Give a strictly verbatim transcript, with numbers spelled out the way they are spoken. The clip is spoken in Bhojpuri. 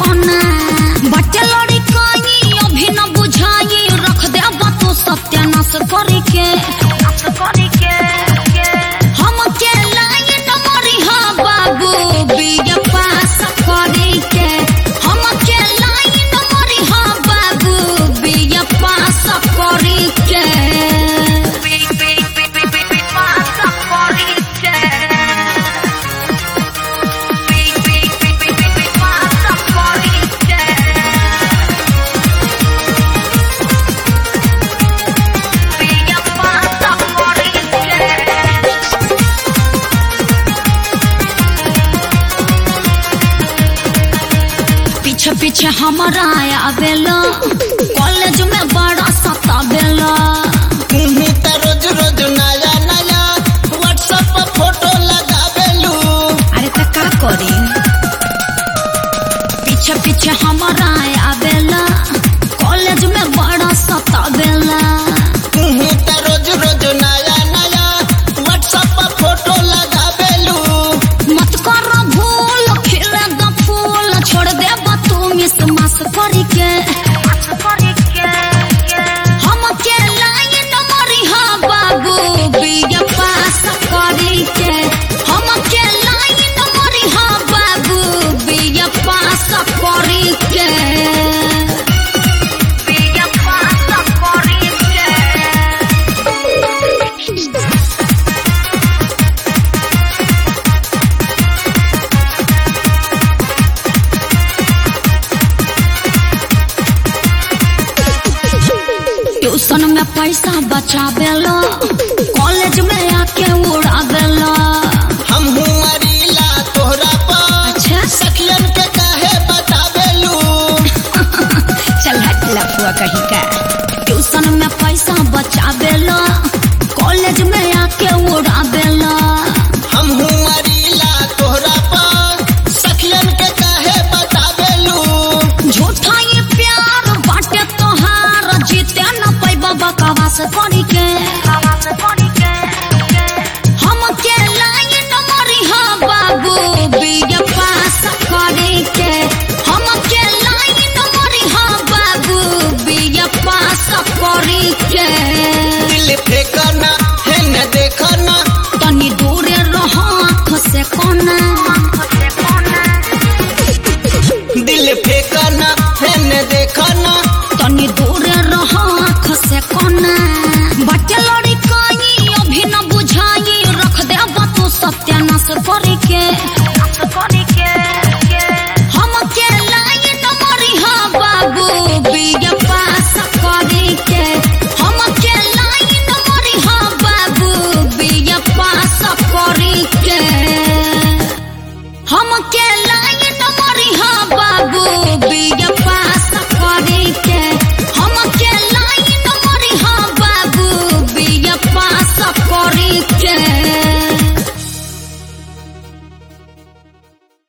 कोना बटे लड़ी काई अभी न बुझाई रख दे बातों सत्यानाश करी के हम के लाई न मरी हा बाबू बिया पास करी के हम के लाई न मरी हा बाबू बिया पास करी के पीछे पीछे हमारा आवेला कॉलेज में बड़ा सतावेला तुम्हें तो रोज रोज नया नया व्हाट्सएप पर फोटो लगावेलू। अरे तो का करी पीछे पीछे हमारा आवेला कॉलेज में बड़ा सतावेला तुम्हें तो रोज रोज नया नया व्हाट्सएप पर फोटो लगावेलू। मत कर भूल खिले द फूल छोड़ दे तू मिस मास करी के हम के लाई न मरी हा बाबू बिया पास करी के हम के लाई न मरी हा बाबू बिया पास करी के बिया पास करी के ट्यूशन में पैसा बचावेला कॉलेज में आके उड़ावेला हम मरीला तोहरा पर अच्छा सखियन के काहे बतावेलू। चल हट लफुआ कहीं का ट्यूशन में पैसा बचावेला कॉलेज में आके उड़ावेला हम मरीला तोहरा पर सखियन के काहे बतावेलू। झूठा ये प्यार बाटे तोहार जीते न पैबा बकवास करी के हम के लाई न मरी हा बाबू बिया पास करी के हम के लाई न मरी हा बाबू बिया पास करी के दिल फेंकना है न देखना तनी दूरे रहो आँख से कोना दिल फेंकना है न देखना तनी दूरे रहो आँख से कोना बटे लड़ी काई अभी न बुझाई रख दे बातों सत्यानाश करी के हम के लाई न मरी हा बाबू बिया पास करी के हम के लाई न मरी हा बाबू बिया पास करी के हम के लाई न मरी हा बाबू बिया पास करी के हम के लाई न मरी हा बाबू बिया पास करी के।